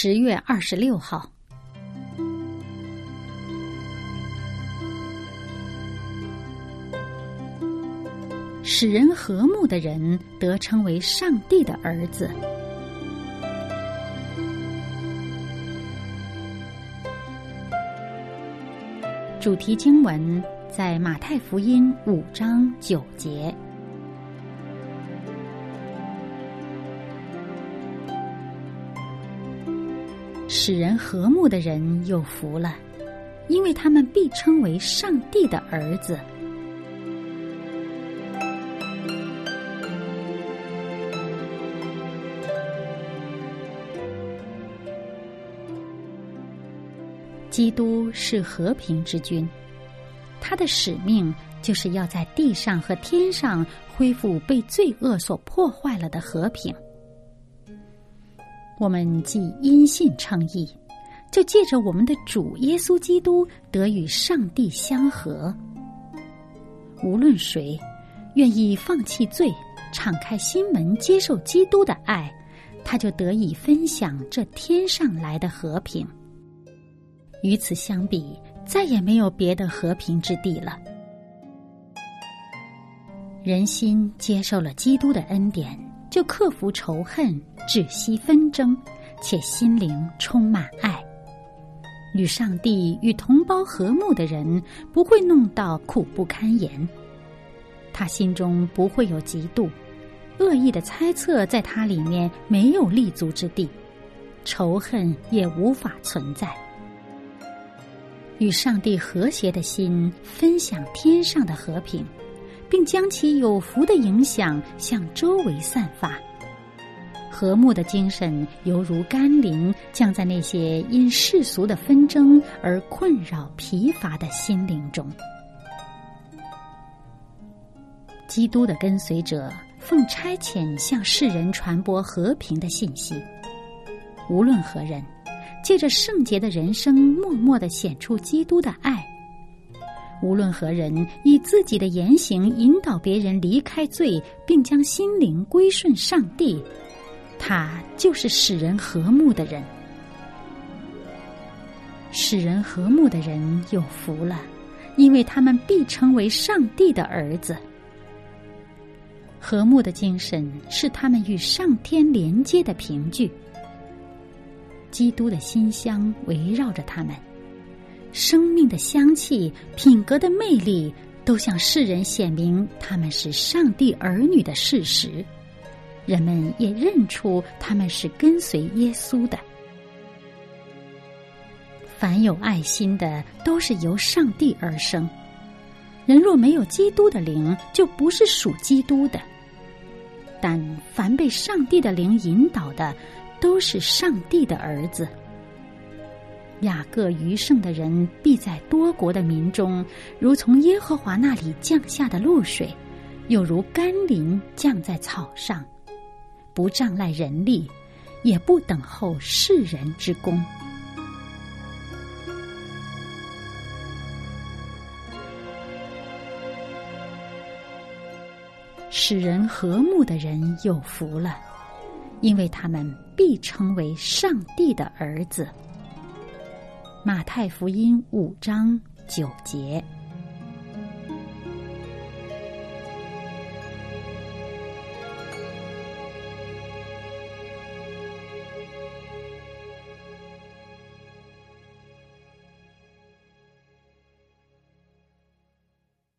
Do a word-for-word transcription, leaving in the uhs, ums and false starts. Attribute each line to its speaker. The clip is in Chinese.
Speaker 1: 十月二十六号。使人和睦的人得称为上帝的儿子。主题经文在马太福音五章九节。使人和睦的人有福了，因为他们必称为上帝的儿子。基督是和平之君，他的使命就是要在地上和天上恢复被罪恶所破坏了的和平。我们既因信称义，就借着我们的主耶稣基督得与上帝相和。无论谁愿意放弃罪，敞开心门接受基督的爱，他就得以分享这天上来的和平。与此相比，再也没有别的和平之地了。人心接受了基督的恩典，就克服仇恨，止息纷争，且心灵充满爱。与上帝与同胞和睦的人，不会弄到苦不堪言。他心中不会有嫉妒，恶意的猜测在他里面没有立足之地，仇恨也无法存在。与上帝和谐的心分享天上的和平，并将其有福的影响向周围散发。和睦的精神犹如甘霖，降在那些因世俗的纷争而困扰疲乏的心灵中。基督的跟随者奉差遣向世人传播和平的信息，无论何人借着圣洁的人生默默地显出基督的爱。无论何人以自己的言行引导别人离开罪，并将心灵归顺上帝，他就是使人和睦的人。使人和睦的人有福了，因为他们必称为上帝的儿子。和睦的精神是他们与上天连接的凭据。基督的馨香围绕着他们，生命的香气、品格的魅力都向世人显明他们是上帝儿女的事实。人们也认出他们是跟随耶稣的。凡有爱心的都是由上帝而生，人若没有基督的灵，就不是属基督的。但凡被上帝的灵引导的，都是上帝的儿子。雅各余剩的人必在多国的民中，如从耶和华那里降下的露水，又如甘霖降在草上，不仗赖人力，也不等候世人之功。使人和睦的人有福了，因为他们必称为上帝的儿子。马太福音五章九节。